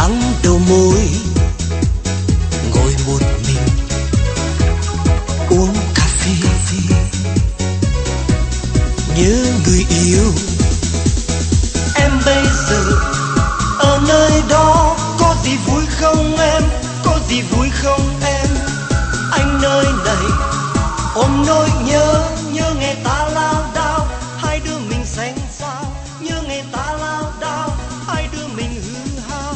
đắng đầu môi, ngồi một mình uống cà phê, nhớ người yêu. Em bây giờ ở nơi đó, có gì vui không em, có gì vui không em? Anh nơi này ôm nỗi nhớ, nhớ ngày ta lao đao, hai đứa mình xanh xao, nhớ ngày ta lao đao, hai đứa mình hư hao.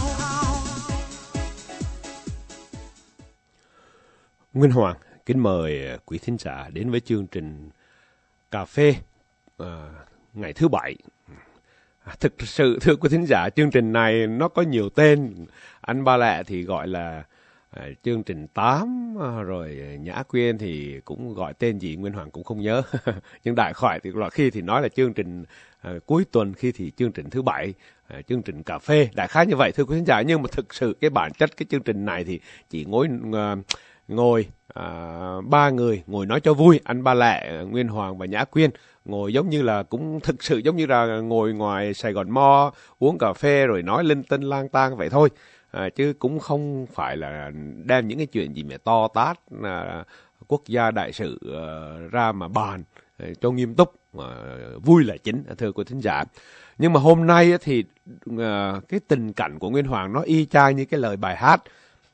Nguyên Hoàng kính mời quý thính giả đến với chương trình Cà phê ngày thứ Bảy. Thực sự thưa quý thính giả, chương trình này nó có nhiều tên. Anh Ba Lẹ thì gọi là chương trình 8, rồi Nhã Quyên thì cũng gọi tên gì Nguyên Hoàng cũng không nhớ. Nhưng đại khái thì khi thì nói là chương trình cuối tuần, khi thì chương trình thứ Bảy, chương trình cà phê, đại khái như vậy thưa quý thính giả. Nhưng mà thực sự cái bản chất cái chương trình này thì chỉ ngồi ba người ngồi nói cho vui, anh Ba Lẹ, Nguyên Hoàng và Nhã Quyên ngồi giống như là, cũng thực sự giống như là ngồi ngoài Sài Gòn Mo uống cà phê rồi nói linh tinh lang tang vậy thôi, chứ cũng không phải là đem những cái chuyện gì mà to tát quốc gia đại sự ra mà bàn cho nghiêm túc, vui là chính thưa quý thính giả. Nhưng mà hôm nay thì cái tình cảnh của Nguyên Hoàng nó y chang như cái lời bài hát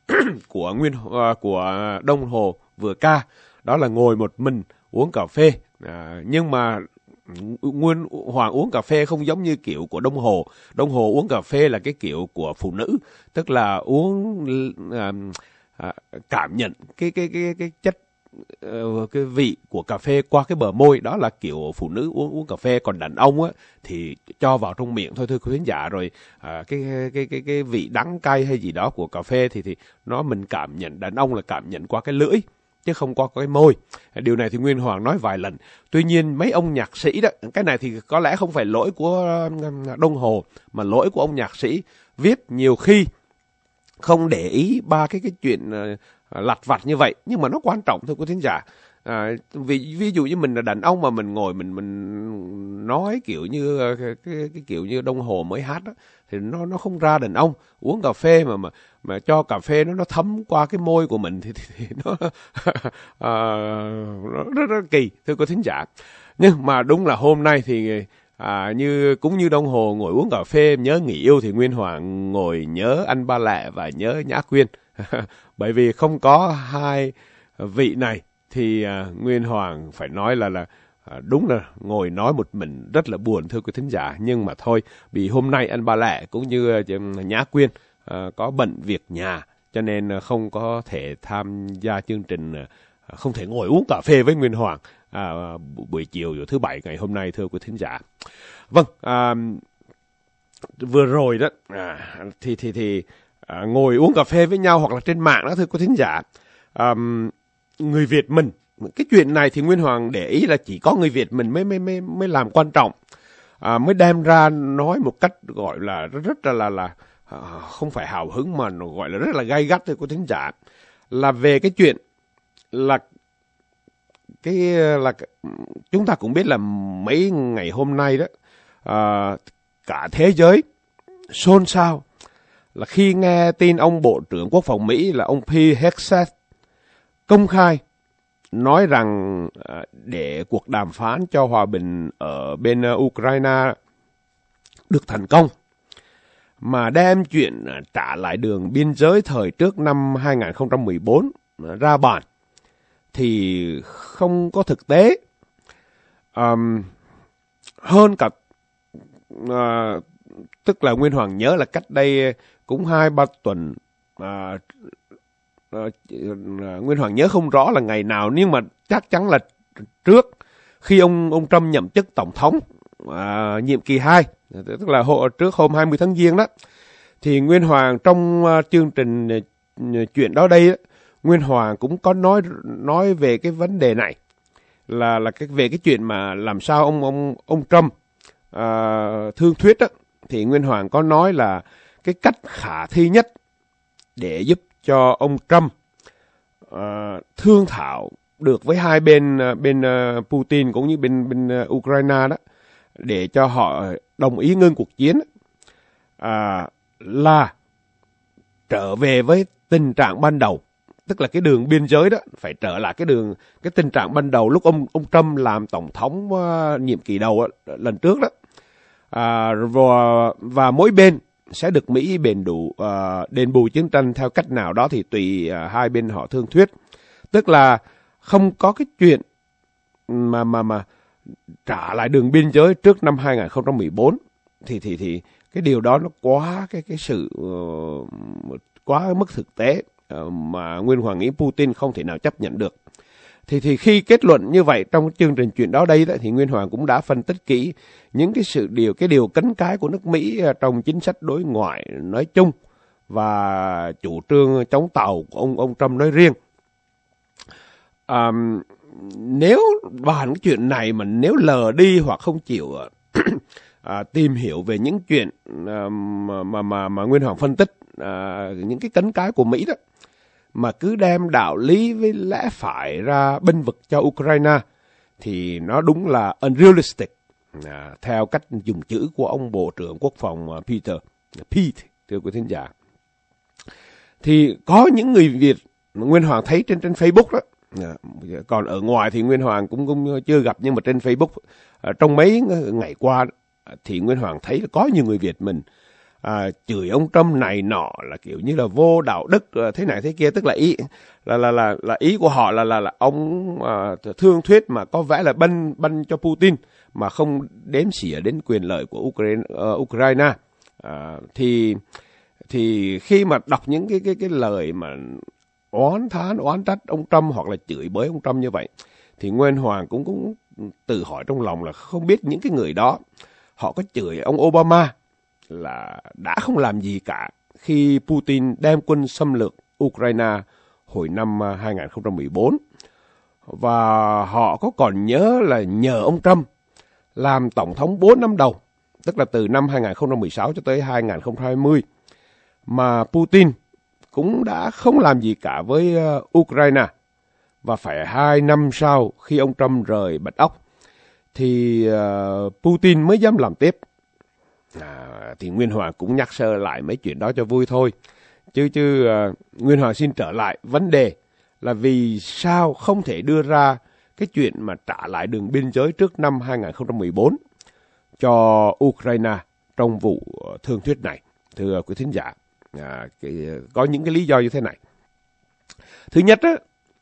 của Đông Hồ vừa ca, đó là ngồi một mình uống cà phê. Nhưng mà Nguyên Hoàng uống cà phê không giống như kiểu của Đông Hồ. Đông Hồ uống cà phê là cái kiểu của phụ nữ, tức là uống cảm nhận cái chất cái vị của cà phê qua cái bờ môi, đó là kiểu phụ nữ uống cà phê. Còn đàn ông á thì cho vào trong miệng thôi thưa quý khán giả, rồi cái vị đắng cay hay gì đó của cà phê thì nó mình cảm nhận, đàn ông là cảm nhận qua cái lưỡi chứ không qua cái môi. Điều này thì Nguyên Hoàng nói vài lần. Tuy nhiên mấy ông nhạc sĩ đó, cái này thì có lẽ không phải lỗi của Đông Hồ mà lỗi của ông nhạc sĩ viết nhiều khi không để ý ba cái chuyện lặt vặt như vậy, nhưng mà nó quan trọng thưa quý thính giả. Ví dụ như mình là đàn ông mà mình ngồi mình nói kiểu như cái kiểu như Đông Hồ mới hát đó, thì nó không ra đàn ông. Uống cà phê mà cho cà phê nó thấm qua cái môi của mình thì nó nó rất kỳ thưa quý thính giả. Nhưng mà đúng là hôm nay thì cũng như Đông Hồ ngồi uống cà phê nhớ người yêu, thì Nguyên Hoàng ngồi nhớ anh Ba Lẹ và nhớ Nhã Quyên. Bởi vì không có hai vị này thì Nguyên Hoàng phải nói là đúng là ngồi nói một mình rất là buồn thưa quý thính giả. Nhưng mà thôi, vì hôm nay anh Ba Lẹ cũng như Nhã Quyên có bận việc nhà, cho nên không có thể tham gia chương trình, không thể ngồi uống cà phê với Nguyên Hoàng buổi chiều thứ Bảy ngày hôm nay thưa quý thính giả. Vâng, vừa rồi đó thì ngồi uống cà phê với nhau hoặc là trên mạng đó thưa quý thính giả, người Việt mình, cái chuyện này thì Nguyên Hoàng để ý là chỉ có người Việt mình mới làm quan trọng, mới đem ra nói một cách gọi là rất là không phải hào hứng mà gọi là rất là gay gắt thưa quý thính giả, là về cái chuyện là chúng ta cũng biết là mấy ngày hôm nay đó cả thế giới xôn xao là khi nghe tin ông Bộ trưởng Quốc phòng Mỹ là ông Pete Hegseth công khai nói rằng để cuộc đàm phán cho hòa bình ở bên Ukraine được thành công, mà đem chuyện trả lại đường biên giới thời trước năm 2014 ra bàn, thì không có thực tế. Hơn cả tức là Nguyên Hoàng nhớ là cách đây cũng 2-3 tuần, Nguyên Hoàng nhớ không rõ là ngày nào, nhưng mà chắc chắn là trước khi ông Trump nhậm chức tổng thống nhiệm kỳ 2, tức là trước hôm 20 tháng Giêng đó, thì Nguyên Hoàng trong chương trình chuyện đó đây, Nguyên Hoàng cũng có nói về cái vấn đề này, là về cái chuyện mà làm sao ông Trump thương thuyết đó, thì Nguyên Hoàng có nói là cái cách khả thi nhất để giúp cho ông Trump thương thảo được với hai bên Putin cũng như bên Ukraine đó, để cho họ đồng ý ngưng cuộc chiến, là trở về với tình trạng ban đầu, tức là cái đường biên giới đó phải trở lại cái tình trạng ban đầu lúc ông Trump làm tổng thống nhiệm kỳ đầu lần trước đó. Và mỗi bên sẽ được Mỹ đền bù chiến tranh theo cách nào đó thì tùy hai bên họ thương thuyết. Tức là không có cái chuyện mà trả lại đường biên giới trước năm 2014 thì cái điều đó nó quá cái sự quá mức thực tế mà Nguyên Hoàng nghĩ Putin không thể nào chấp nhận được. Thì khi kết luận như vậy trong chương trình Chuyện đó đây thì Nguyên Hoàng cũng đã phân tích kỹ những cái điều cấn cái của nước Mỹ trong chính sách đối ngoại nói chung và chủ trương chống Tàu của ông Trump nói riêng. Nếu bàn cái chuyện này mà nếu lờ đi hoặc không chịu tìm hiểu về những chuyện mà Nguyên Hoàng phân tích, những cái cấn cái của Mỹ đó, mà cứ đem đạo lý với lẽ phải ra bênh vực cho Ukraine thì nó đúng là unrealistic, theo cách dùng chữ của ông Bộ trưởng Quốc phòng Pete, thưa quý thính giả. Thì có những người Việt Nguyên Hoàng thấy trên Facebook đó, còn ở ngoài thì Nguyên Hoàng cũng chưa gặp, nhưng mà trên Facebook trong mấy ngày qua thì Nguyên Hoàng thấy có nhiều người Việt mình chửi ông Trump này nọ là kiểu như là vô đạo đức thế này thế kia, tức là ý của họ là ông thương thuyết mà có vẻ là bênh cho Putin mà không đếm xỉa đến quyền lợi của Ukraine. Thì khi mà đọc những cái lời mà oán trách ông Trump hoặc là chửi bới ông Trump như vậy thì Nguyên Hoàng cũng tự hỏi trong lòng là không biết những cái người đó họ có chửi ông Obama là đã không làm gì cả khi Putin đem quân xâm lược Ukraine hồi năm 2014, và họ có còn nhớ là nhờ ông Trump làm tổng thống 4 năm đầu, tức là từ năm 2016 cho tới 2020, mà Putin cũng đã không làm gì cả với Ukraine, và phải 2 năm sau khi ông Trump rời Bạch Ốc thì Putin mới dám làm tiếp. Thì Nguyên Hoàng cũng nhắc sơ lại mấy chuyện đó cho vui thôi. Chứ Nguyên Hoàng xin trở lại vấn đề là vì sao không thể đưa ra cái chuyện mà trả lại đường biên giới trước năm 2014 cho Ukraine trong vụ thương thuyết này, thưa quý thính giả. Có những cái lý do như thế này. Thứ nhất á,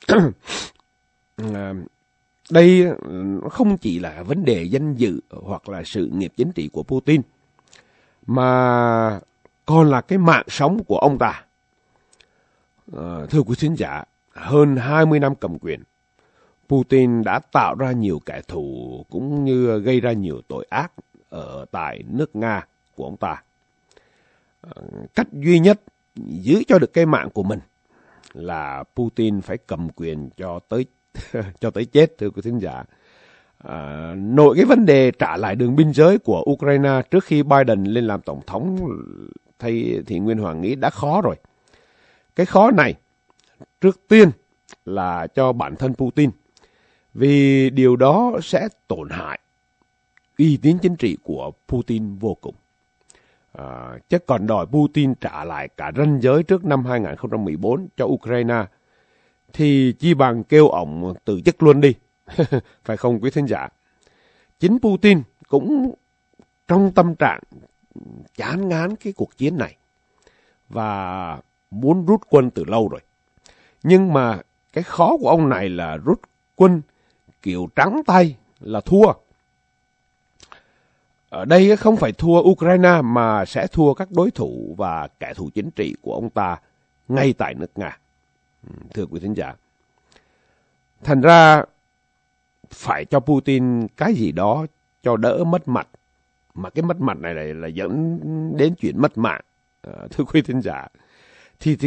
đây không chỉ là vấn đề danh dự hoặc là sự nghiệp chính trị của Putin, mà còn là cái mạng sống của ông ta. Thưa quý thính giả, hơn 20 năm cầm quyền, Putin đã tạo ra nhiều kẻ thù cũng như gây ra nhiều tội ác ở tại nước Nga của ông ta. Cách duy nhất giữ cho được cái mạng của mình là Putin phải cầm quyền cho tới chết, thưa quý thính giả. Nội cái vấn đề trả lại đường biên giới của Ukraine trước khi Biden lên làm tổng thống thì Nguyên Hoàng nghĩ đã khó rồi. Cái khó này trước tiên là cho bản thân Putin, vì điều đó sẽ tổn hại uy tín chính trị của Putin vô cùng. Chứ còn đòi Putin trả lại cả ranh giới trước năm 2014 cho Ukraine thì chi bằng kêu ổng từ chức luôn đi. Phải không quý thính giả? Chính Putin cũng trong tâm trạng chán ngán cái cuộc chiến này và muốn rút quân từ lâu rồi. Nhưng mà cái khó của ông này là rút quân kiểu trắng tay là thua. Ở đây không phải thua Ukraine mà sẽ thua các đối thủ và kẻ thù chính trị của ông ta ngay tại nước Nga. Thưa quý thính giả, thành ra phải cho Putin cái gì đó cho đỡ mất mặt. Mà cái mất mặt này là dẫn đến chuyện mất mạng. Thưa quý thính giả, thì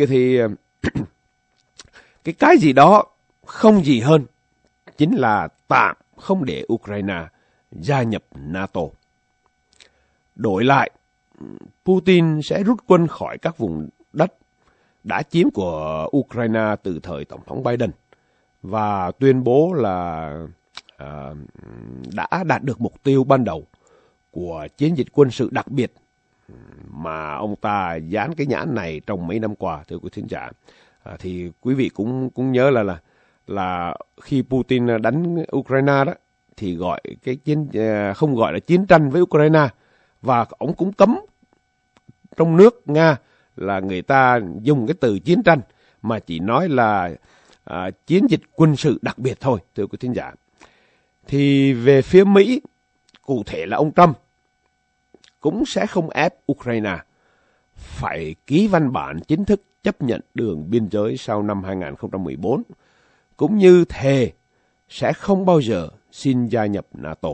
cái gì đó không gì hơn chính là tạm không để Ukraine gia nhập NATO. Đổi lại, Putin sẽ rút quân khỏi các vùng đất đã chiếm của Ukraine từ thời Tổng thống Biden và tuyên bố là đã đạt được mục tiêu ban đầu của chiến dịch quân sự đặc biệt mà ông ta dán cái nhãn này trong mấy năm qua, thưa quý thính giả. Thì quý vị cũng nhớ là khi Putin đánh Ukraine đó thì gọi cái không gọi là chiến tranh với Ukraine, và ông cũng cấm trong nước Nga là người ta dùng cái từ chiến tranh, mà chỉ nói là chiến dịch quân sự đặc biệt thôi, thưa quý thính giả. Thì về phía Mỹ, cụ thể là ông Trump, cũng sẽ không ép Ukraine phải ký văn bản chính thức chấp nhận đường biên giới sau năm 2014, cũng như thề sẽ không bao giờ xin gia nhập NATO.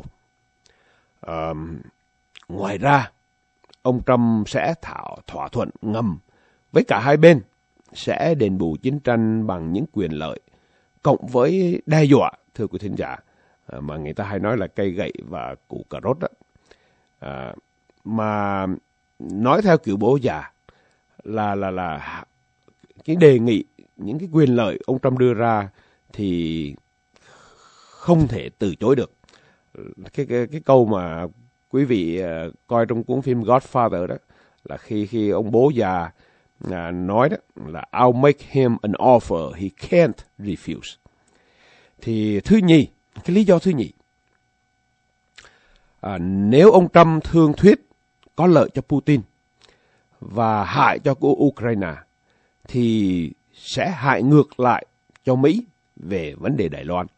Ngoài ra, ông Trump sẽ thỏa thuận ngầm với cả hai bên, sẽ đền bù chiến tranh bằng những quyền lợi, cộng với đe dọa, thưa quý thính giả, mà người ta hay nói là cây gậy và củ cà rốt đó. Mà nói theo kiểu bố già là cái đề nghị, những cái quyền lợi ông Trump đưa ra thì không thể từ chối được. Cái câu mà quý vị coi trong cuốn phim Godfather đó, là khi ông bố già nói đó là I'll make him an offer he can't refuse. Thì thứ nhì, cái lý do thứ nhì, nếu ông Trump thương thuyết có lợi cho Putin và hại cho Ukraine, thì sẽ hại ngược lại cho Mỹ về vấn đề Đài Loan.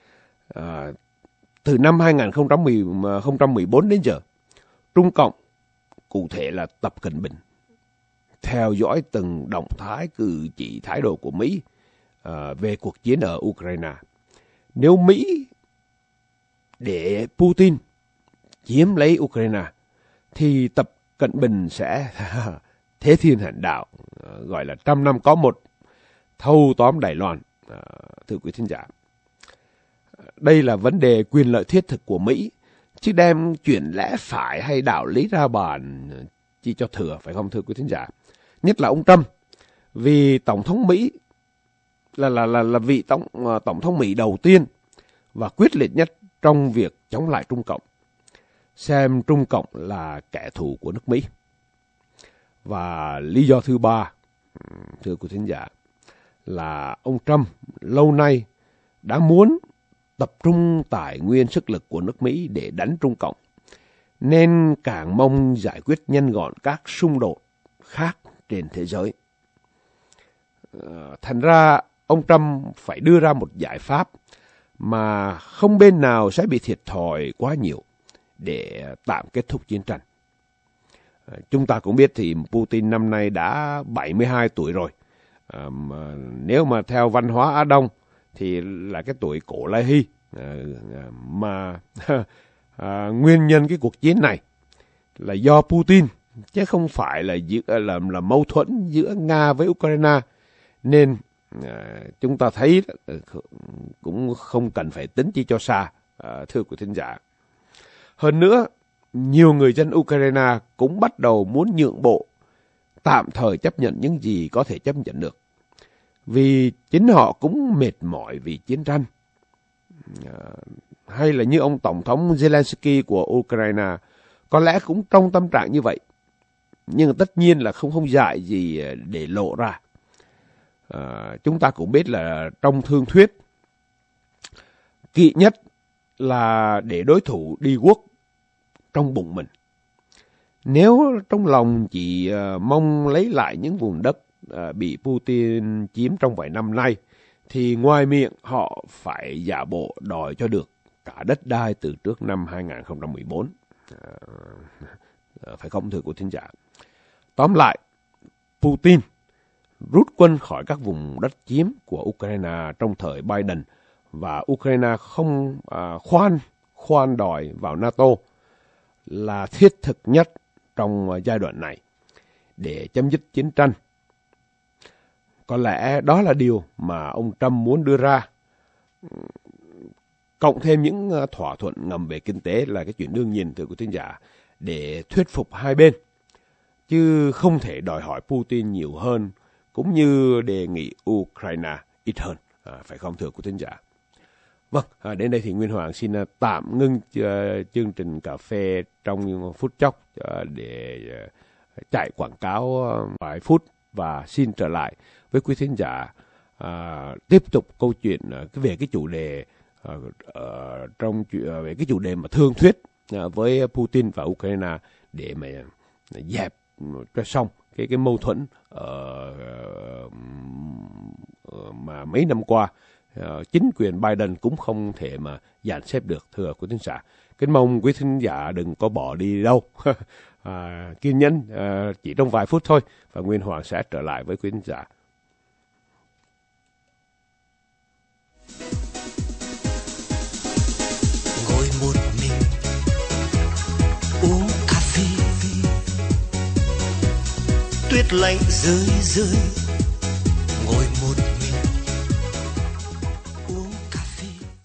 Từ năm 2014 đến giờ, Trung Cộng, cụ thể là Tập Cận Bình, theo dõi từng động thái, cử chỉ, thái độ của Mỹ về cuộc chiến ở Ukraine. Nếu Mỹ để Putin chiếm lấy Ukraine, thì Tập Cận Bình sẽ thế thiên hành đạo, gọi là 100 năm có một, thâu tóm Đài Loan, thưa quý thính giả. Đây là vấn đề quyền lợi thiết thực của Mỹ, chứ đem chuyện lẽ phải hay đạo lý ra bàn chi cho thừa, phải không thưa quý thính giả? Nhất là ông Trump, vì Tổng thống Mỹ là vị Tổng thống Mỹ đầu tiên và quyết liệt nhất trong việc chống lại Trung Cộng, xem Trung Cộng là kẻ thù của nước Mỹ. Và lý do thứ ba, thưa quý thính giả, là ông Trump lâu nay đã muốn tập trung tài nguyên sức lực của nước Mỹ để đánh Trung Cộng, nên càng mong giải quyết nhanh gọn các xung đột khác trên thế giới. Thành ra ông Trump phải đưa ra một giải pháp mà không bên nào sẽ bị thiệt thòi quá nhiều để tạm kết thúc chiến tranh. Chúng ta cũng biết thì Putin năm nay đã 72 tuổi rồi. Nếu mà theo văn hóa Á Đông thì là cái tuổi cổ Lai Hy. Nguyên nhân cái cuộc chiến này là do Putin, chứ không phải là mâu thuẫn giữa Nga với Ukraine. Nên chúng ta thấy cũng không cần phải tính chi cho xa, thưa quý thính giả. Hơn nữa, nhiều người dân Ukraine cũng bắt đầu muốn nhượng bộ, tạm thời chấp nhận những gì có thể chấp nhận được, vì chính họ cũng mệt mỏi vì chiến tranh. Hay là như ông Tổng thống Zelensky của Ukraine, có lẽ cũng trong tâm trạng như vậy, nhưng tất nhiên là không dại gì để lộ ra. Chúng ta cũng biết là trong thương thuyết, kỵ nhất là để đối thủ đi guốc trong bụng mình. Nếu trong lòng chỉ mong lấy lại những vùng đất bị Putin chiếm trong vài năm nay, thì ngoài miệng họ phải giả bộ đòi cho được cả đất đai từ trước năm 2014. Phải không thưa quý thính giả? Tóm lại, Putin rút quân khỏi các vùng đất chiếm của Ukraine trong thời Biden, và Ukraine không khoan đòi vào NATO là thiết thực nhất trong giai đoạn này để chấm dứt chiến tranh. Có lẽ đó là điều mà ông Trump muốn đưa ra. Cộng thêm những thỏa thuận ngầm về kinh tế là cái chuyện đương nhiên, thưa quý thính giả, để thuyết phục hai bên, chứ không thể đòi hỏi Putin nhiều hơn, cũng như đề nghị Ukraine ít hơn, phải không thưa quý thính giả? Vâng, đến đây thì Nguyên Hoàng xin tạm ngưng chương trình cà phê trong phút chốc để chạy quảng cáo vài phút và xin trở lại với quý thính giả tiếp tục câu chuyện về cái chủ đề về cái chủ đề mà thương thuyết với Putin và Ukraine để mà dẹp cho xong cái mâu thuẫn mà mấy năm qua chính quyền Biden cũng không thể mà dàn xếp được, thưa quý thính giả. Kính mong quý thính giả đừng có bỏ đi đâu. Kiên nhẫn chỉ trong vài phút thôi và Nguyên Hoàng sẽ trở lại với quý thính giả. Ngồi một mình uống cà phê, tuyết lạnh rơi rơi. Ngồi một mình uống cà phê.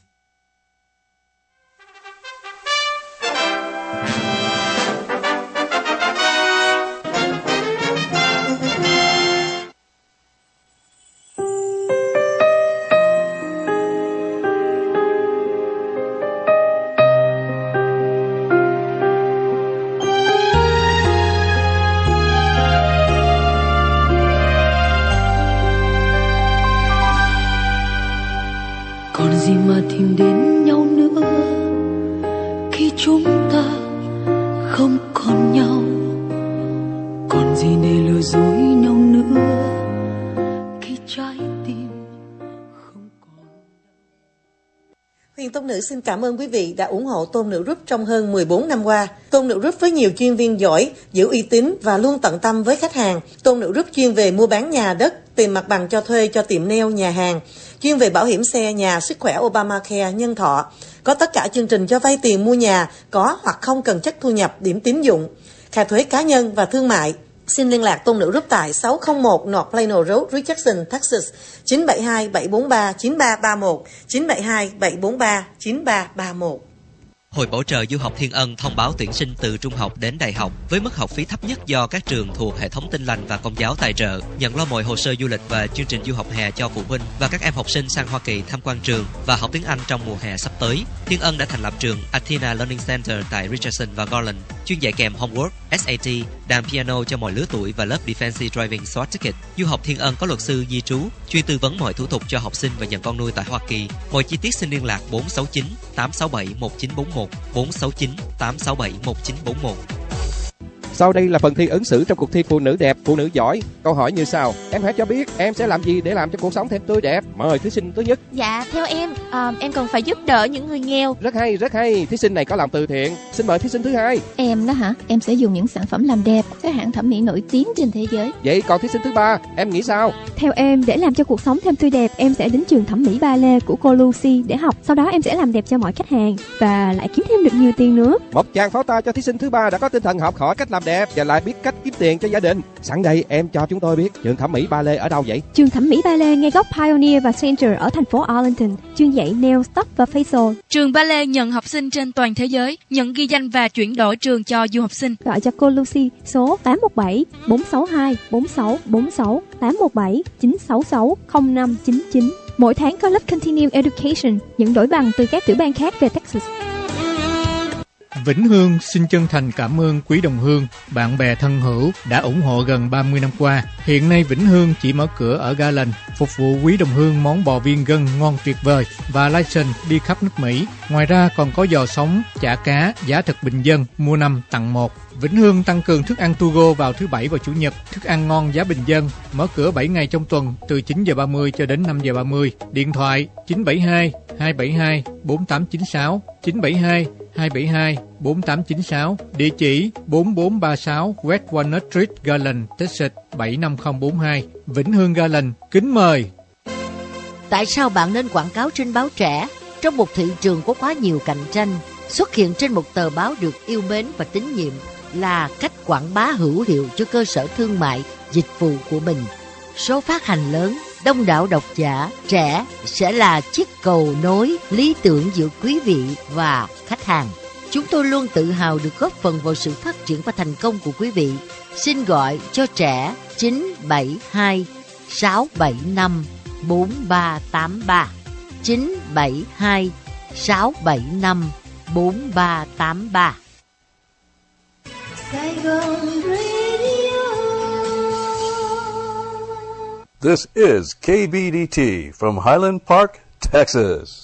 Gì mà tìm đến nhau nữa khi chúng ta không còn nhau, còn gì để lừa dối nhau nữa khi trái tim không còn. Huyền Tôn Nữ xin cảm ơn quý vị đã ủng hộ Tôn Nữ Group trong hơn 14 năm qua. Tôn Nữ Group với nhiều chuyên viên giỏi, giữ uy tín và luôn tận tâm với khách hàng. Tôn Nữ Group chuyên về mua bán nhà đất, tìm mặt bằng cho thuê cho tiệm nail, nhà hàng, chuyên về bảo hiểm xe, nhà, sức khỏe Obamacare, nhân thọ. Có tất cả chương trình cho vay tiền mua nhà, có hoặc không cần chất thu nhập, điểm tín dụng, khai thuế cá nhân và thương mại. Xin liên lạc Tôn Nữ Group tại 601 North Plano Road, Richardson, Texas, 972-743-9331, 972-743-9331. Hội Bảo trợ Du học Thiên Ân thông báo tuyển sinh từ trung học đến đại học với mức học phí thấp nhất do các trường thuộc hệ thống Tin Lành và Công giáo tài trợ, nhận lo mọi hồ sơ du lịch và chương trình du học hè cho phụ huynh và các em học sinh sang Hoa Kỳ tham quan trường và học tiếng Anh trong mùa hè sắp tới. Thiên Ân đã thành lập trường Athena Learning Center tại Richardson và Garland, chuyên dạy kèm homework, SAT, đàn piano cho mọi lứa tuổi và lớp Defensive Driving Swat Ticket. Du học Thiên Ân có luật sư di trú, chuyên tư vấn mọi thủ tục cho học sinh và nhận con nuôi tại Hoa Kỳ. Mọi chi tiết xin liên lạc 469 867 1941, 469 867 1941. Sau đây là phần thi ứng xử trong cuộc thi Phụ nữ đẹp, phụ nữ giỏi. Câu hỏi như sau: em hãy cho biết em sẽ làm gì để làm cho cuộc sống thêm tươi đẹp. Mời thí sinh thứ nhất. Dạ, theo em cần phải giúp đỡ những người nghèo. Rất hay, rất hay. Thí sinh này có lòng từ thiện. Xin mời thí sinh thứ hai. Em đó hả? Em sẽ dùng những sản phẩm làm đẹp các hãng thẩm mỹ nổi tiếng trên thế giới. Vậy còn thí sinh thứ ba, em nghĩ sao? Theo em, để làm cho cuộc sống thêm tươi đẹp, em sẽ đến trường thẩm mỹ ballet của cô Lucy để học. Sau đó em sẽ làm đẹp cho mọi khách hàng và lại kiếm thêm được nhiều tiền nữa. Một tràng pháo tay cho thí sinh thứ ba đã có tinh thần học hỏi cách làm đẹp và lại biết cách kiếm tiền cho gia đình. Sẵn đây em cho chúng tôi biết trường thẩm mỹ ballet ở đâu vậy? Trường thẩm mỹ ballet ngay góc Pioneer và Center ở thành phố Arlington, chuyên dạy nail, tóc và facial. Trường ballet nhận học sinh trên toàn thế giới, nhận ghi danh và chuyển đổi trường cho du học sinh. Gọi cho cô Lucy số 817 462 4646 817 966 0599. Mỗi tháng có lớp Continuing Education, nhận đổi bằng từ các tiểu bang khác về Texas. Vĩnh Hương xin chân thành cảm ơn quý đồng hương, bạn bè thân hữu đã ủng hộ gần 30 năm qua. Hiện nay Vĩnh Hương chỉ mở cửa ở Garland, phục vụ quý đồng hương món bò viên gân ngon tuyệt vời và license đi khắp nước Mỹ. Ngoài ra còn có giò sống, chả cá, giá thật bình dân, mua 5 tặng 1. Vĩnh Hương tăng cường thức ăn to go vào thứ Bảy và Chủ nhật, thức ăn ngon giá bình dân, mở cửa 7 ngày trong tuần từ 9:30 cho đến 5:30. Điện thoại 972 272 4896 972 272 4896. Địa chỉ 4436 West Walnut Street, Garland, Texas 75042. Vĩnh Hương Garland. Kính mời. Tại sao bạn nên quảng cáo trên báo trẻ? Trong một thị trường có quá nhiều cạnh tranh, xuất hiện trên một tờ báo được yêu mến và tín nhiệm là cách quảng bá hữu hiệu cho cơ sở thương mại, dịch vụ của mình. Số phát hành lớn, đông đảo độc giả trẻ sẽ là chiếc cầu nối lý tưởng giữa quý vị và khách hàng. Chúng tôi luôn tự hào được góp phần vào sự phát triển và thành công của quý vị. Xin gọi cho trẻ 972 675 4383 972 675 4383. Sài Gòn Radio. This is KBDT from Highland Park, Texas.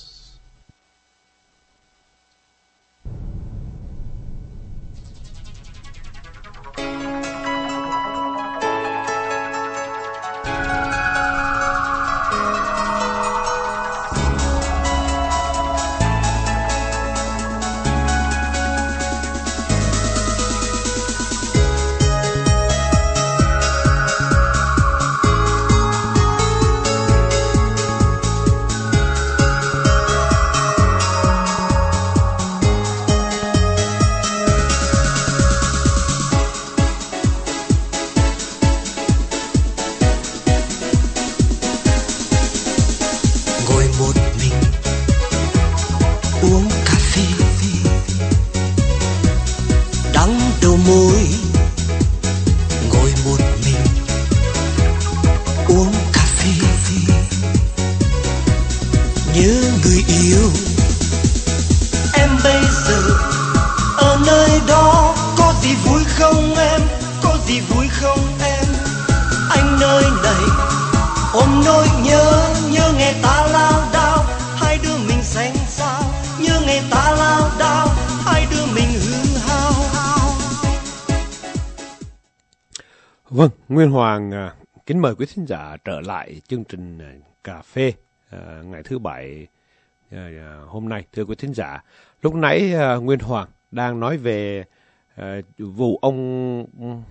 Vâng, Nguyên Hoàng kính mời quý thính giả trở lại chương trình cà phê ngày thứ Bảy hôm nay. Thưa quý thính giả, lúc nãy Nguyên Hoàng đang nói về vụ ông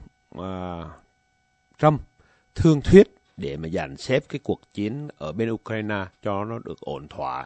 Trump thương thuyết để mà dàn xếp cái cuộc chiến ở bên Ukraine cho nó được ổn thỏa.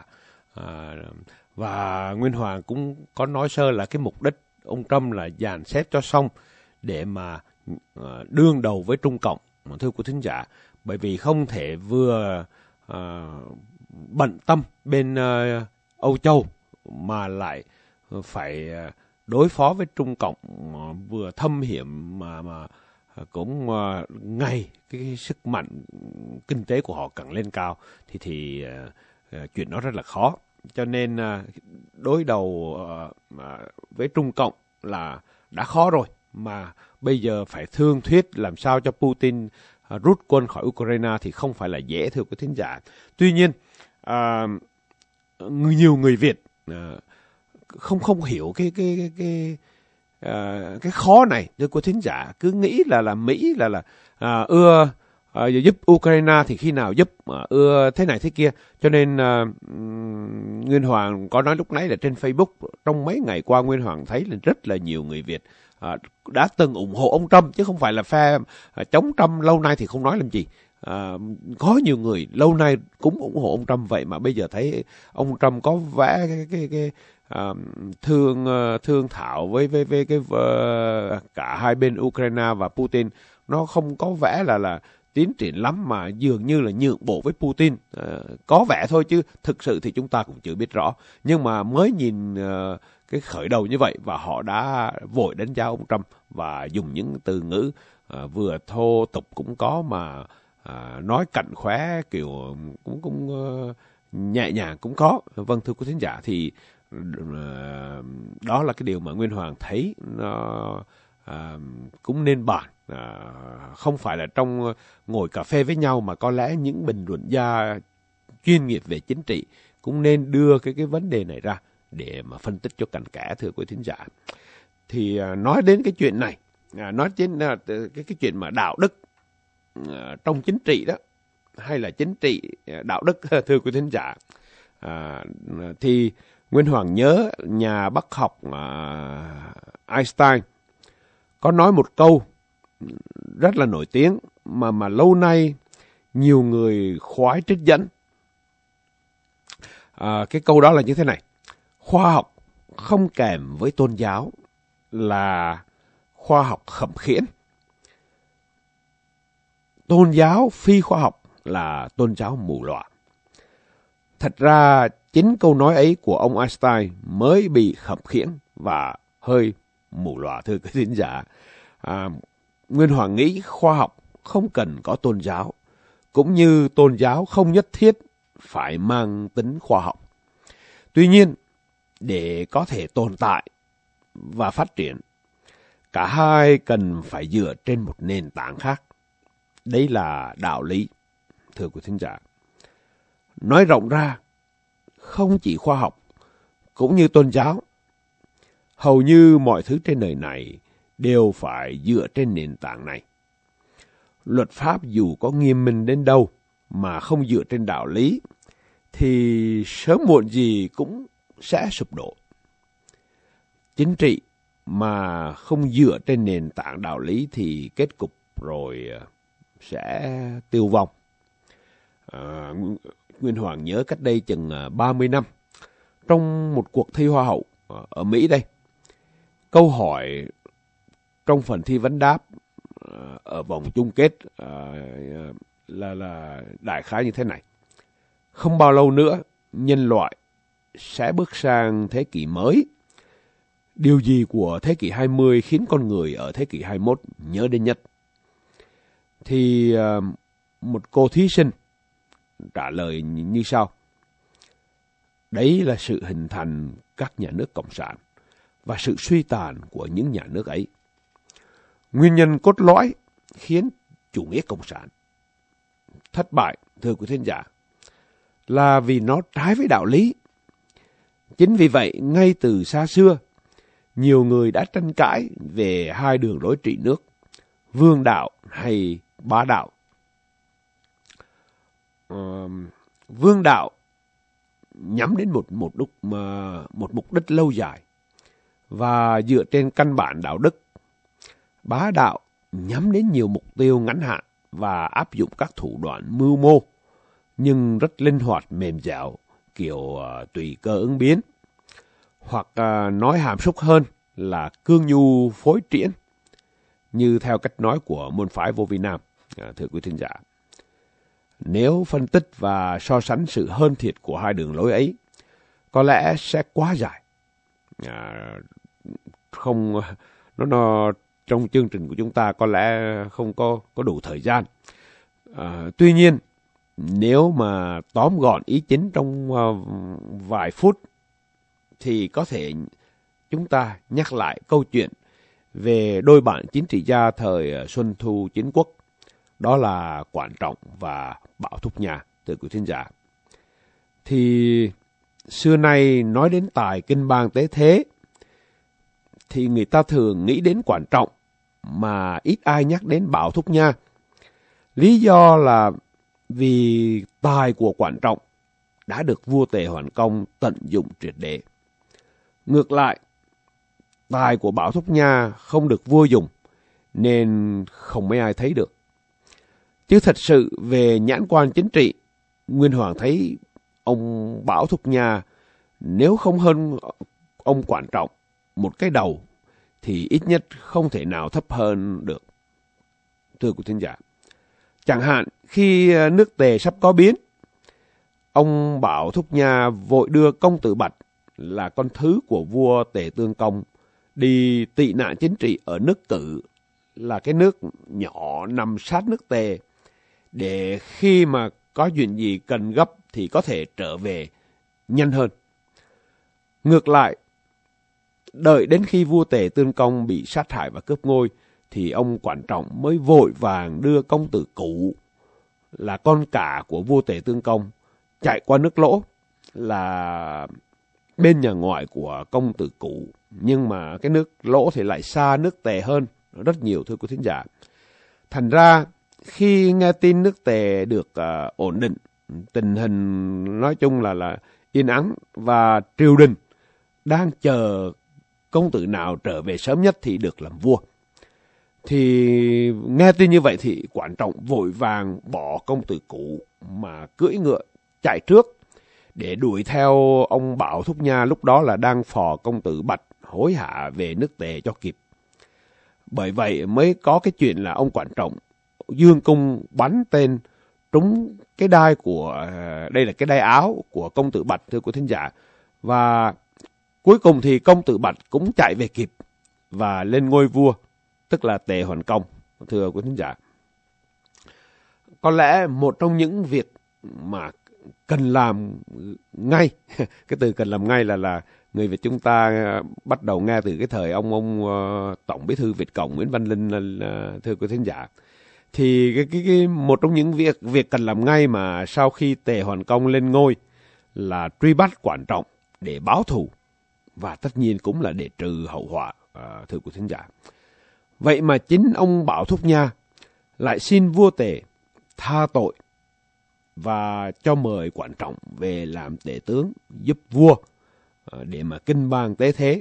Và Nguyên Hoàng cũng có nói sơ là cái mục đích ông Trump là dàn xếp cho xong để mà đương đầu với Trung Cộng, thưa quý thính giả, bởi vì không thể vừa bận tâm bên Âu Châu mà lại phải đối phó với Trung Cộng vừa thâm hiểm mà cũng ngày cái sức mạnh kinh tế của họ càng lên cao thì chuyện đó rất là khó. Cho nên đối đầu với Trung Cộng là đã khó rồi, mà bây giờ phải thương thuyết làm sao cho Putin rút quân khỏi Ukraine thì không phải là dễ, thưa quý thính giả. Tuy nhiên, nhiều người Việt không hiểu cái khó này, thưa quý thính giả, cứ nghĩ là Mỹ là ưa giúp Ukraine thì khi nào giúp, ưa thế này thế kia. Cho nên Nguyên Hoàng có nói lúc nãy là trên Facebook, trong mấy ngày qua Nguyên Hoàng thấy là rất là nhiều người Việt đã từng ủng hộ ông Trump, chứ không phải là phe chống Trump lâu nay thì không nói làm gì. Có nhiều người lâu nay cũng ủng hộ ông Trump, vậy mà bây giờ thấy ông Trump có vẻ cái thương thảo với cả hai bên Ukraine và Putin, nó không có vẻ là tiến triển lắm, mà dường như là nhượng bộ với Putin. Có vẻ thôi chứ thực sự thì chúng ta cũng chưa biết rõ. Nhưng mà mới nhìn cái khởi đầu như vậy và họ đã vội đánh giá ông Trump và dùng những từ ngữ vừa thô tục cũng có, mà nói cạnh khóe kiểu cũng nhẹ nhàng cũng có. Vâng, thưa quý thính giả, thì đó là cái điều mà Nguyên Hoàng thấy nó cũng nên bàn. Không phải là trong ngồi cà phê với nhau, mà có lẽ những bình luận gia chuyên nghiệp về chính trị cũng nên đưa cái vấn đề này ra để mà phân tích cho cặn kẽ, thưa quý thính giả. Thì nói đến cái chuyện này, nói đến cái chuyện mà đạo đức trong chính trị đó, hay là chính trị đạo đức, thưa quý thính giả, thì Nguyên Hoàng nhớ nhà bác học Einstein có nói một câu rất là nổi tiếng mà lâu nay nhiều người khoái trích dẫn. Cái câu đó là như thế này: khoa học không kèm với tôn giáo là khoa học khập khiễng. Tôn giáo phi khoa học là tôn giáo mù lòa. Thật ra chính câu nói ấy của ông Einstein mới bị khập khiễng và hơi mù lòa, thưa quý thính giả. Nguyên Hoàng nghĩ khoa học không cần có tôn giáo, cũng như tôn giáo không nhất thiết phải mang tính khoa học. Tuy nhiên, để có thể tồn tại và phát triển, cả hai cần phải dựa trên một nền tảng khác. Đấy là đạo lý, thưa quý thính giả. Nói rộng ra, không chỉ khoa học, cũng như tôn giáo, hầu như mọi thứ trên đời này đều phải dựa trên nền tảng này. Luật pháp dù có nghiêm minh đến đâu mà không dựa trên đạo lý, thì sớm muộn gì cũng sẽ sụp đổ. Chính trị mà không dựa trên nền tảng đạo lý thì kết cục rồi sẽ tiêu vong. Nguyên Hoàng nhớ cách đây chừng 30 năm, trong một cuộc thi Hoa hậu ở Mỹ đây, câu hỏi trong phần thi vấn đáp ở vòng chung kết là đại khái như thế này: không bao lâu nữa, nhân loại sẽ bước sang thế kỷ mới. Điều gì của thế kỷ 20 khiến con người ở thế kỷ 21 nhớ đến nhất? Thì một cô thí sinh trả lời như sau: đấy là sự hình thành các nhà nước cộng sản và sự suy tàn của những nhà nước ấy. Nguyên nhân cốt lõi khiến chủ nghĩa cộng sản thất bại, thưa quý thính giả, là vì nó trái với đạo lý. Chính vì vậy, ngay từ xa xưa, nhiều người đã tranh cãi về hai đường lối trị nước, vương đạo hay bá đạo. Vương đạo nhắm đến một mục đích lâu dài và dựa trên căn bản đạo đức. Bá đạo nhắm đến nhiều mục tiêu ngắn hạn và áp dụng các thủ đoạn mưu mô, nhưng rất linh hoạt mềm dẻo, kiểu tùy cơ ứng biến. Hoặc nói hàm xúc hơn là cương nhu phối triển, như theo cách nói của môn phái Vô Vi Nam, thưa quý thính giả. Nếu phân tích và so sánh sự hơn thiệt của hai đường lối ấy, có lẽ sẽ quá dài. Nó trong chương trình của chúng ta có lẽ không có đủ thời gian. Tuy nhiên, nếu mà tóm gọn ý chính trong vài phút, thì có thể chúng ta nhắc lại câu chuyện về đôi bạn chính trị gia thời Xuân Thu Chiến Quốc. Đó là Quản Trọng và Bảo Thúc Nhà, thưa quý thính giả. Thì xưa nay nói đến tài kinh bang tế thế, thì người ta thường nghĩ đến Quản Trọng, mà ít ai nhắc đến Bảo Thúc Nha. Lý do là vì tài của Quản Trọng đã được vua Tề Hoàn Công tận dụng triệt để. Ngược lại, tài của Bảo Thúc Nha không được vua dùng, nên không mấy ai thấy được. Chứ thật sự về nhãn quan chính trị, Nguyên Hoàng thấy ông Bảo Thúc Nha nếu không hơn ông Quản Trọng một cái đầu, thì ít nhất không thể nào thấp hơn được, thưa quý thính giả. Chẳng hạn khi nước Tề sắp có biến, ông Bảo Thúc Nha vội đưa công tử Bạch, là con thứ của vua Tề Tương Công, đi tị nạn chính trị ở nước Cử, là cái nước nhỏ nằm sát nước Tề, để khi mà có chuyện gì cần gấp thì có thể trở về nhanh hơn. Ngược lại, đợi đến khi vua Tề Tương Công bị sát hại và cướp ngôi, thì ông Quản Trọng mới vội vàng đưa công tử Cụ, là con cả của vua Tề Tương Công, chạy qua nước Lỗ, là bên nhà ngoại của công tử Cụ. Nhưng mà cái nước Lỗ thì lại xa nước Tề hơn rất nhiều, thưa quý thính giả. Thành ra, khi nghe tin nước Tề được ổn định, tình hình nói chung là yên ắng, và triều đình đang chờ công tử nào trở về sớm nhất thì được làm vua, thì nghe tin như vậy thì Quản Trọng vội vàng bỏ công tử Cụ mà cưỡi ngựa chạy trước để đuổi theo ông Bảo Thúc Nha, lúc đó là đang phò công tử Bạch hối hả về nước Tề cho kịp. Bởi vậy mới có cái chuyện là ông Quản Trọng dương cung bắn tên trúng cái đai của, đây là cái đai áo của công tử Bạch, thưa quý thính giả. Và cuối cùng thì công tử Bạch cũng chạy về kịp và lên ngôi vua, tức là Tề Hoàn Công, thưa quý thính giả. Có lẽ một trong những việc mà cần làm ngay. Cái từ cần làm ngay là người Việt chúng ta bắt đầu nghe từ cái thời ông Tổng Bí thư Việt Cộng Nguyễn Văn Linh, thưa quý thính giả. Thì cái một trong những việc cần làm ngay mà sau khi Tề Hoàn Công lên ngôi là truy bắt Quản Trọng để báo thù, và tất nhiên cũng là để trừ hậu họa, thưa quý thính giả. Vậy mà chính ông Bảo Thúc Nha lại xin vua Tề tha tội và cho mời Quản Trọng về làm tể tướng giúp vua để mà kinh bang tế thế.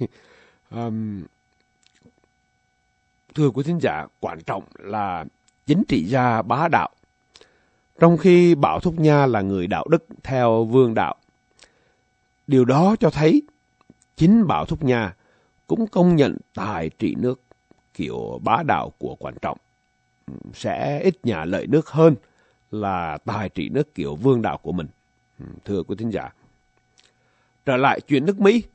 Thưa quý thính giả, Quản Trọng là chính trị gia bá đạo, trong khi Bảo Thúc Nha là người đạo đức theo vương đạo. Điều đó cho thấy chính Bảo Thúc Nha cũng công nhận tài trị nước kiểu bá đạo của Quản Trọng sẽ ít nhà lợi nước hơn là tài trị nước kiểu vương đạo của mình. Thưa quý thính giả, trở lại chuyện nước Mỹ,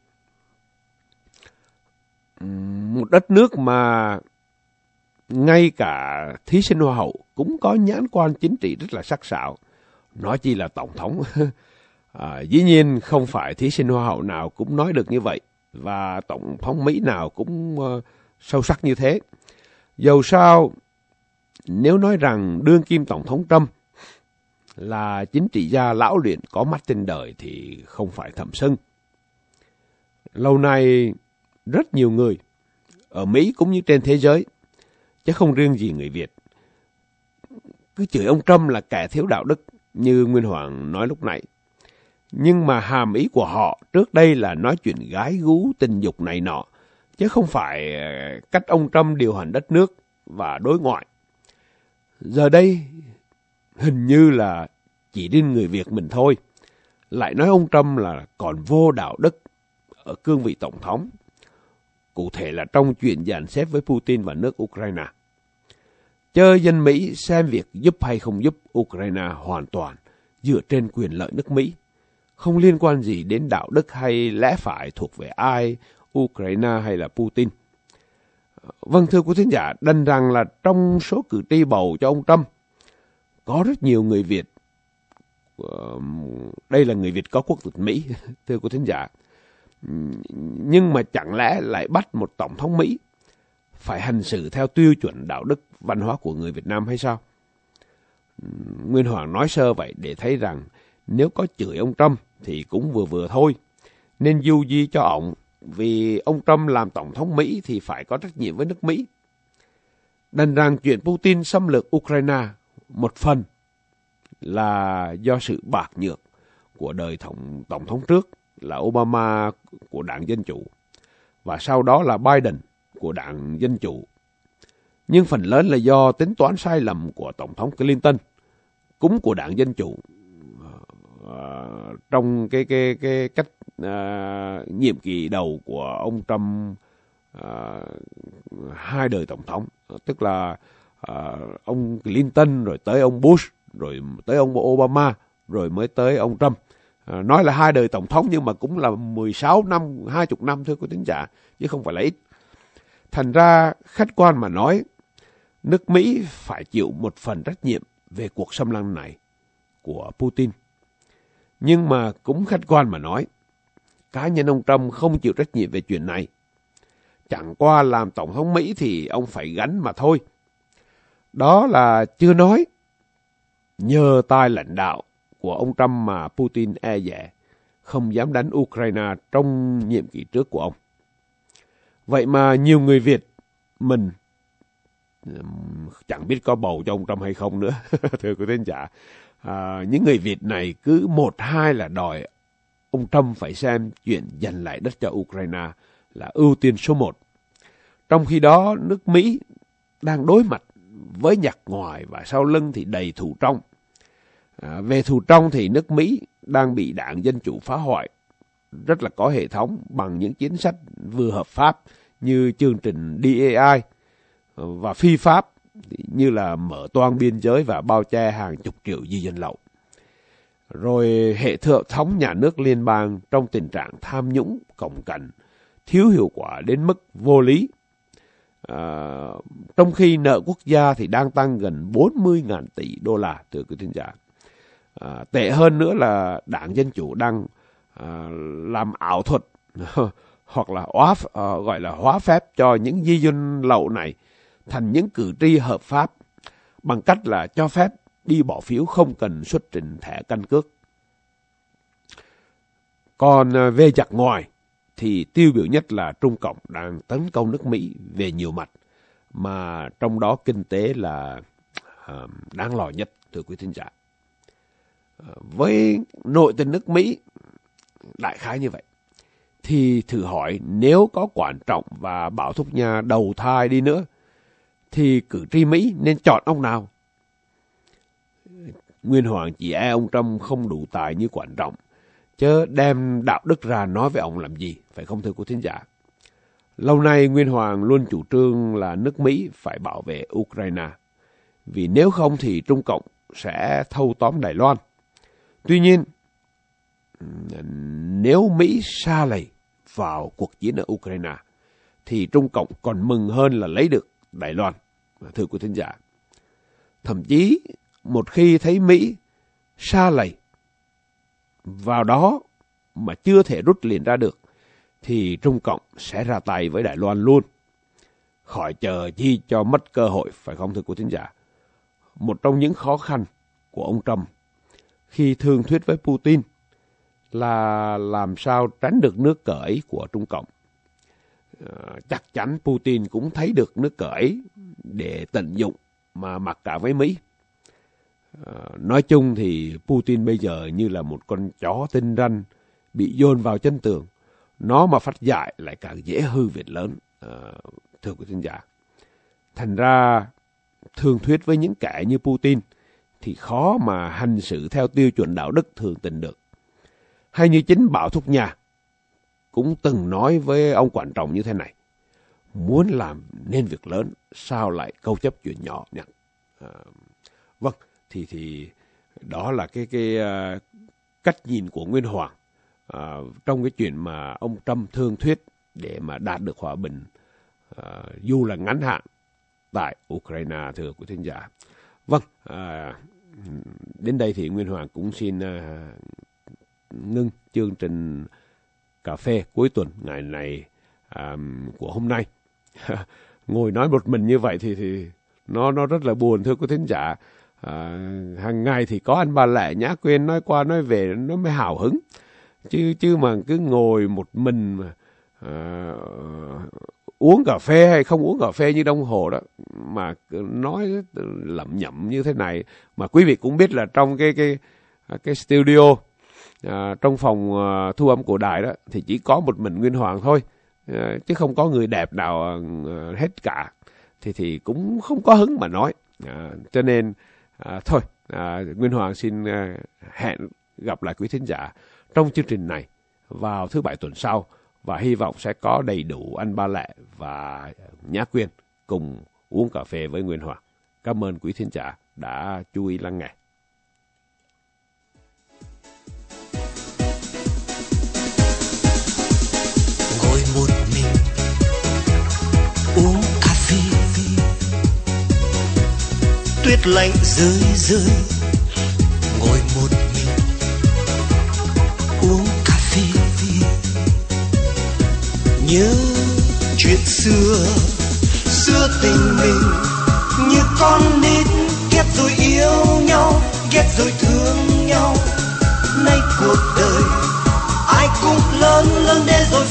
một đất nước mà ngay cả thí sinh hoa hậu cũng có nhãn quan chính trị rất là sắc sảo, nói chi là tổng thống. Dĩ nhiên không phải thí sinh hoa hậu nào cũng nói được như vậy, và tổng thống Mỹ nào cũng sâu sắc như thế. Dầu sao, nếu nói rằng đương kim tổng thống Trump là chính trị gia lão luyện có mắt trên đời thì không phải thầm xưng. Lâu nay, rất nhiều người ở Mỹ cũng như trên thế giới, chứ không riêng gì người Việt, cứ chửi ông Trump là kẻ thiếu đạo đức như Nguyên Hoàng nói lúc nãy. Nhưng mà hàm ý của họ trước đây là nói chuyện gái gú tình dục này nọ, chứ không phải cách ông Trump điều hành đất nước và đối ngoại. Giờ đây, hình như là chỉ đến người Việt mình thôi lại nói ông Trump là còn vô đạo đức ở cương vị tổng thống. Cụ thể là trong chuyện dàn xếp với Putin và nước Ukraine. Chơi dân Mỹ xem việc giúp hay không giúp Ukraine hoàn toàn dựa trên quyền lợi nước Mỹ, không liên quan gì đến đạo đức hay lẽ phải thuộc về ai, Ukraine hay là Putin. Vâng, thưa quý thính giả, đành rằng là trong số cử tri bầu cho ông Trump có rất nhiều người Việt. Đây là người Việt có quốc tịch Mỹ, thưa quý thính giả. Nhưng mà chẳng lẽ lại bắt một tổng thống Mỹ phải hành xử theo tiêu chuẩn đạo đức văn hóa của người Việt Nam hay sao? Nguyên Hoàng nói sơ vậy để thấy rằng nếu có chửi ông Trump thì cũng vừa vừa thôi, nên du di cho ổng, vì ông Trump làm tổng thống Mỹ thì phải có trách nhiệm với nước Mỹ. Đành rằng chuyện Putin xâm lược Ukraine một phần là do sự bạc nhược của đời tổng thống trước là Obama của Đảng Dân Chủ, và sau đó là Biden của Đảng Dân Chủ. Nhưng phần lớn là do tính toán sai lầm của Tổng thống Clinton, cũng của Đảng Dân Chủ, trong cái cách nhiệm kỳ đầu của ông Trump, 2 đời tổng thống, tức là ông Clinton, rồi tới ông Bush, rồi tới ông Obama, rồi mới tới ông Trump. Nói là 2 đời tổng thống nhưng mà cũng là 16 năm, 20 năm, thưa quý thính giả, chứ không phải là ít. Thành ra, khách quan mà nói, nước Mỹ phải chịu một phần trách nhiệm về cuộc xâm lăng này của Putin. Nhưng mà cũng khách quan mà nói, cá nhân ông Trump không chịu trách nhiệm về chuyện này. Chẳng qua làm tổng thống Mỹ thì ông phải gánh mà thôi. Đó là chưa nói, nhờ tài lãnh đạo của ông Trump mà Putin e dè, không dám đánh Ukraine trong nhiệm kỳ trước của ông. Vậy mà nhiều người Việt mình chẳng biết có bầu cho ông Trump hay không nữa, thưa quý thính giả. Những người Việt này cứ 1-2 là đòi ông Trump phải xem chuyện giành lại đất cho Ukraine là ưu tiên số 1. Trong khi đó, nước Mỹ đang đối mặt với giặc ngoài và sau lưng thì đầy thù trong. Về thù trong thì nước Mỹ đang bị Đảng Dân Chủ phá hoại rất là có hệ thống bằng những chính sách vừa hợp pháp như chương trình DAI, và phi pháp như là mở toang biên giới và bao che hàng chục triệu di dân lậu. Rồi hệ thống nhà nước liên bang trong tình trạng tham nhũng, cồng kềnh, thiếu hiệu quả đến mức vô lý. Trong khi nợ quốc gia thì đang tăng gần 40.000 tỷ đô la, thưa quý thính giả. Tệ hơn nữa là Đảng Dân Chủ đang làm ảo thuật hoặc là gọi là hóa phép cho những di dân lậu này thành những cử tri hợp pháp bằng cách là cho phép đi bỏ phiếu không cần xuất trình thẻ căn cước. Còn về giặc ngoài thì tiêu biểu nhất là Trung Cộng đang tấn công nước Mỹ về nhiều mặt, mà trong đó kinh tế là đáng lo nhất, thưa quý thính giả. Với nội tình nước Mỹ đại khái như vậy, thì thử hỏi nếu có Quản Trọng và Bảo Thúc Nha đầu thai đi nữa, thì cử tri Mỹ nên chọn ông nào? Nguyên Hoàng chỉ e ông Trump không đủ tài như Quản Trọng, chớ đem đạo đức ra nói với ông làm gì, phải không thưa quý thính giả? Lâu nay Nguyên Hoàng luôn chủ trương là nước Mỹ phải bảo vệ Ukraine, vì nếu không thì Trung Cộng sẽ thâu tóm Đài Loan. Tuy nhiên, nếu Mỹ sa lầy vào cuộc chiến ở Ukraine, thì Trung Cộng còn mừng hơn là lấy được Đài Loan, thưa quý thính giả. Thậm chí, một khi thấy Mỹ sa lầy vào đó mà chưa thể rút liền ra được, thì Trung Cộng sẽ ra tay với Đài Loan luôn, khỏi chờ chi cho mất cơ hội, phải không thưa quý thính giả? Một trong những khó khăn của ông Trump khi thương thuyết với Putin là làm sao tránh được nước cờ ấy của Trung Cộng. Chắc chắn Putin cũng thấy được nước cờ ấy để tận dụng mà mặc cả với Mỹ. Nói chung thì Putin bây giờ như là một con chó tinh ranh bị dồn vào chân tường. Nó mà phát dại lại càng dễ hư việc lớn, thưa quý thính giả. Thành ra thương thuyết với những kẻ như Putin thì khó mà hành xử theo tiêu chuẩn đạo đức thường tình được. Hay như chính Bảo Thúc Nha cũng từng nói với ông Quản Trọng như thế này: muốn làm nên việc lớn, sao lại câu chấp chuyện nhỏ nhặt. Vâng, thì đó là cái cách nhìn của Nguyên Hoàng trong cái chuyện mà ông Trump thương thuyết để mà đạt được hòa bình, dù là ngắn hạn tại Ukraine, thưa quý thính giả. Vâng, đến đây thì Nguyên Hoàng cũng xin ngưng chương trình cà phê cuối tuần ngày này của hôm nay. Ngồi nói một mình như vậy thì nó rất là buồn, thưa quý thính giả. Hàng ngày thì có anh Ba Lệ, Nhã Quyên nói qua nói về nó mới hào hứng, chứ mà cứ ngồi một mình mà uống cà phê hay không uống cà phê như Đông Hồ đó mà nói lẩm nhẩm như thế này. Mà quý vị cũng biết là trong cái studio, trong phòng thu âm của đài đó thì chỉ có một mình Nguyên Hoàng thôi, chứ không có người đẹp nào hết cả, thì cũng không có hứng mà nói. Cho nên thôi, Nguyên Hoàng xin hẹn gặp lại quý thính giả trong chương trình này vào thứ Bảy tuần sau, và hy vọng sẽ có đầy đủ anh Ba Lệ và Nhã Quyên cùng uống cà phê với Nguyên Hoàng. Cảm ơn quý thính giả đã chú ý lắng nghe. Ngồi một mình uống cà phê, tuyết lạnh rơi rơi. Ngồi một mình uống cà phê, nhớ chuyện xưa tình mình như con nít, ghét rồi yêu nhau, ghét rồi thương nhau. Nay cuộc đời ai cũng lớn lên rồi